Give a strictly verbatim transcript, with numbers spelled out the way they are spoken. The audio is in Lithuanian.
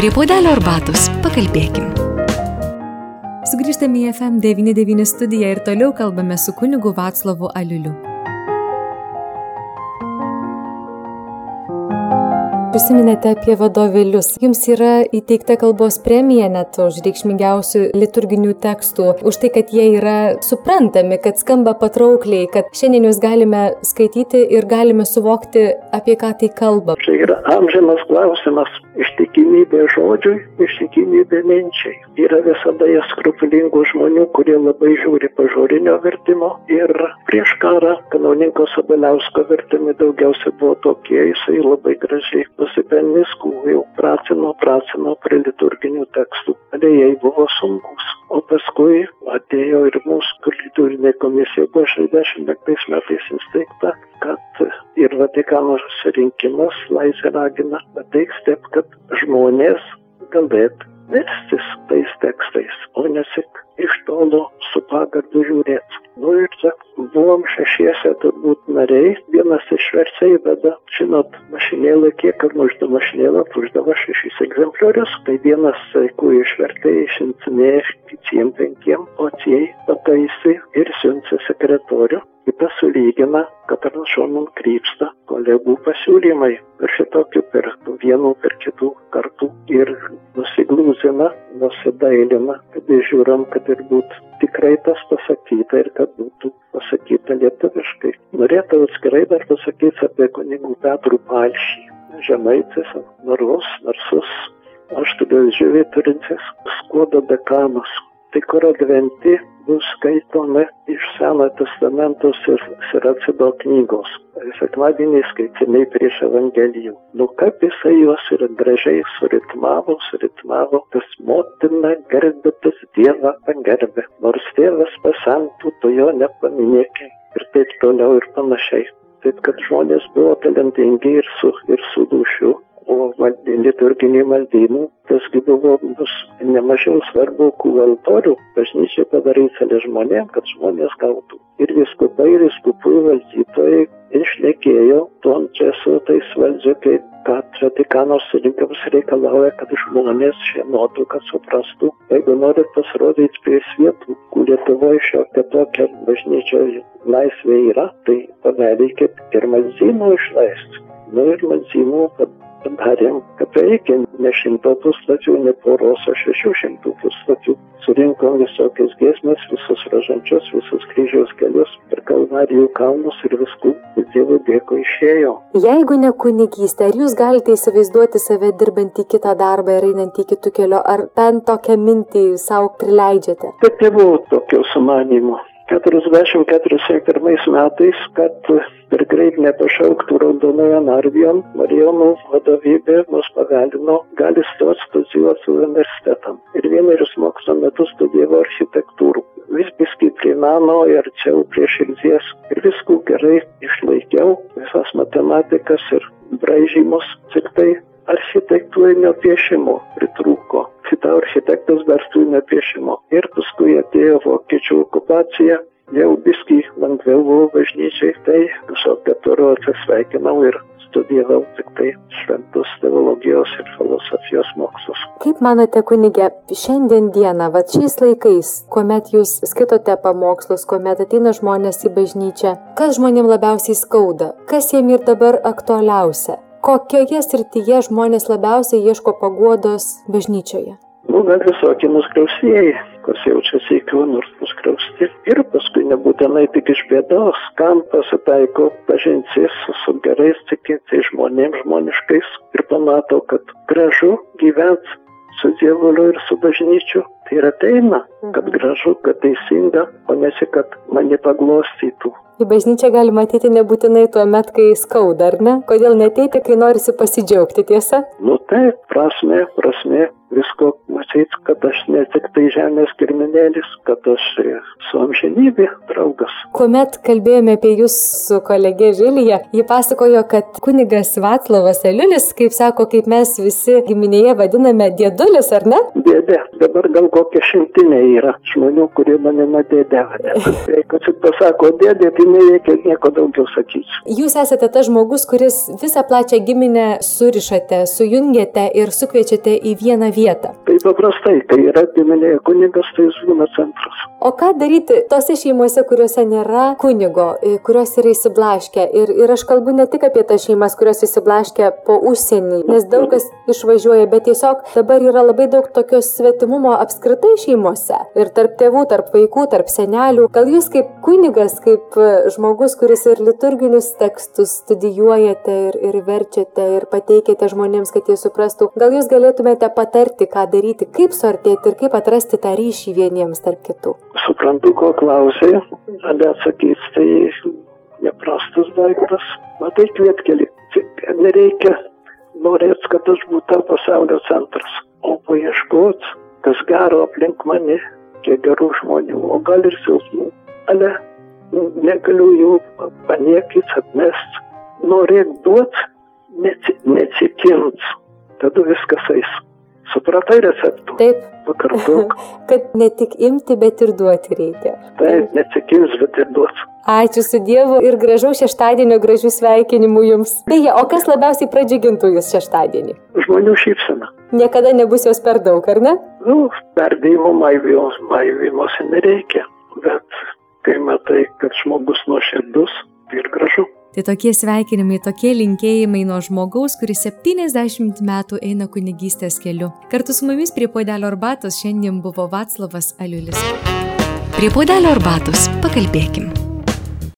Prie puodelio arbatos pakalbėkim. Sugrįžtame į F M devyni devyni studiją ir toliau kalbame su kunigu Vaclovu Aliuliu. Prisiminėte apie vadovėlius. Jums yra įteikta kalbos premija net už reikšmingiausių liturginių tekstų, už tai, kad jie yra suprantami, kad skamba patraukliai, kad šiandien jūs galime skaityti ir galime suvokti, apie ką tai kalba. Tai yra amžinas klausimas. Ištikimybė žodžiui, ištikimybė minčiai. Yra visada jie skrupulingų žmonių, kurie labai žiūri pažorinio vertimo. Ir prieš karą kanauninko Sabaliausko vertimi daugiausiai buvo tokie, jisai labai gražiai nusipelnė skūvių, pracino, pracino prie liturginių tekstų. Alėjai buvo sunkus. O paskui atėjo ir mūsų liturginė komisija, buvo šešiasdešimt penktais metais įsteigta, kad ir Vatikano susirinkimas laisvę ragina pateiks taip, kad žmonės galėtų verstis tais tekstais, o nesik iš tolo su pagardu žiūrėti. Nu ir čia buvom šešiese turbūt nariai, vienas išverčia įveda, žinot, mašinėlė, kiek ar mužda mašinėlė, uždavo šešis egzempliorius, tai vienas, kai išvertė, išsiuntinėjo kitiem penkiem, o tie pataisė ir siunčia sekretorių. Kitas sulygina, kad rašonom krypsta kolegų pasiūlymai per šitokių, per vienų, per kitų kartų ir nusiglūzina, nusidailina, kad žiūram, kad ir būtų tikrai tas pasakyta ir kad būtų pasakyta lietuviškai. Norėtų atskirai dar pasakyti apie kunigų Petrų Palšį. Žemaitis, narus, narsus, aštuonios žuvį turintis, Skuodo dekanas. Tai kur adventi bus skaitomi iš Senojo testamento ir Siracido knygos. Sekmadieniai skaitiniai prieš Evangelijų. Nu kaip jisai juos ir gražiai suritmavo, suritmavo, tas motina gerbė, tas Dievą pagerbė. Nors tėvas pasentų, tu jo nepaminėkai. Ir taip toliau ir panašiai. Taip, kad žmonės buvo talentingi ir su, ir su dušiu. O liturginiai maldynų, tasgi buvo bus nemažiau svarbu, kų altorių bažnyčiai padaryti žmonėm, kad žmonės gautų. Ir viskupai, ir viskupų valdytojai išlėkėjo tuom čia su tais valdžia, kaip kad Vatikano susirinkimas reikalauja, kad žmonės šienotų, kad suprastų. Jeigu norit pasirodyti prie svietų, kur Lietuvoje šiokia tokia bažnyčioje laisvė yra, tai padarykit ir maldynų išleisti. Nu ir maldynų, kad padarėm, kad reikia ne šimto puslapių, ne poros, o šešių šimtų puslapių. Surinkom visokias giesmes, visus rožančius, visus kryžiaus kelius ir Kalvarijų kalnus ir viskų. Dievo dėko išėjo. Jeigu ne kunigystė, ar jūs galite įsivaizduoti save dirbant į kitą darbą ir einant į kitų kelio, ar bent tokią mintį savo prileidžiate? Bet nebuvo tokio sumanimo. keturiasdešimt keturiasdešimt pirmais metais, kad per greit nepašauktų raudonojo Narvijon, Marijonų vadovybė mus pagalino, gali stoti studijuoti universitetam. Ir vienerius mokslo metus studijavo architektūrų. Vis biskį prie meno ir arčiau prie širdies. Ir viskų gerai išlaikiau, visas matematikas ir braižymus, tik tai architektūrinio piešimo pritrūko. Šitą architektas verstinio piešimo. Ir paskui atėjo vokiečių okupacija, jau biskį lengviau buvo bažnyčiai, tai visokią turiu atsisveikinau ir studijavau tik tai šventus teologijos ir filosofijos mokslus. Kaip manote, kunige, šiandien dieną, va šiais laikais, kuomet jūs skaitote pamokslus, kuomet ateina žmonės į bažnyčią, kas žmonėms labiausiai skauda, kas jiems ir dabar aktualiausia? Kokioje srityje žmonės labiausiai ieško paguodos bažnyčioje? Nu, gal visokie nuskriaustieji, kas jaučiasi įkiu nors nuskriausti. Ir paskui nebūtinai tik iš bėdos, kam pasitaiko pažintis su gerais tikinčiais žmonėms, žmoniškais ir pamato, kad gražu gyventi su Dievuliu ir su bažnyčiu. Tai ir ateina, kad gražu, kad teisinga, o nesi, kad mane paglostytų. Į bažnyčią galima ateiti nebūtinai tuo met, kai skauda, ar ne? Kodėl neateiti, kai norisi pasidžiaugti, tiesa? Nu taip, prasmė, prasmė, visko matyti, kad aš ne tik tai žemės kirminėlis, kad aš su amžinybė draugas. Kuomet kalbėjome apie jūs su kolegė Žilija, ji pasakojo, kad kunigas Vaclovas Aliulis, kaip sako, kaip mes visi giminėje vadiname dėdulis, ar ne? Dėdė, dabar gal kokie šimtiniai yra žmonių, kurie mane nuo dėdė vadina. Kai kas ir pasako dėdė, tai nereikia nieko daugiau sakyti. Jūs esate tas žmogus, kuris visą plačią giminę surišate, sujungiate ir sukviečiate į vieną vietą. Tai paprastai, kai yra giminėje kunigas, tai jis būna centras. O ką daryti tose šeimose, kuriuose nėra kunigo, kurios yra įsiblaškę? Ir, ir aš kalbu ne tik apie tas šeimas, kurios įsiblaškę po užsienį, nes daug kas išvažiuoja, bet tiesiog dabar yra labai daug tokios svetimumo apskritai šeimose. Ir tarp tėvų, tarp vaikų, tarp senelių. Gal jūs kaip kunigas, kaip žmogus, kuris ir liturginius tekstus studijuojate ir, ir verčiate ir pateikėte žmonėms, kad jie suprastų, gal jūs galėtumėte patarti, ką daryti, kaip suartėti ir kaip atrasti tą ryšį vieniems tarp kitų? Suprantu, ko klausai, ale atsakys, tai neprastas daiktas. Matai, kvietkelį. Nereikia norėt, kad aš būtų pasaulio centras, o paieškot, kas gero aplink mane, kiek gerų žmonių, o gal ir silpnų. Ale negaliu jų paniekyti, atmest. Norėk duot, neatsikint. Tada viskas eis. Supratai receptų? Taip. Pakartok. Kad ne tik imti, bet ir duoti reikia. Taip, neatsikins, bet ir duoti. Ačiū su Dievu ir gražaus šeštadienio, gražių sveikinimų jums. Beje, o kas labiausiai pradžiugintų jūs šeštadienį? Žmonių šypsena. Niekada nebus jos per daug, ar ne? Nu, perdėjimo maivimosi nereikia, bet kai matai, kad žmogus nuoširdus, tai ir gražu. Tai tokie sveikinimai, tokie linkėjimai nuo žmogaus, kuris septyniasdešimt metų eina kunigystės keliu. Kartu su mumis prie puodelio arbatos šiandien buvo Vaclovas Aliulis. Prie puodelio arbatos pakalbėkim.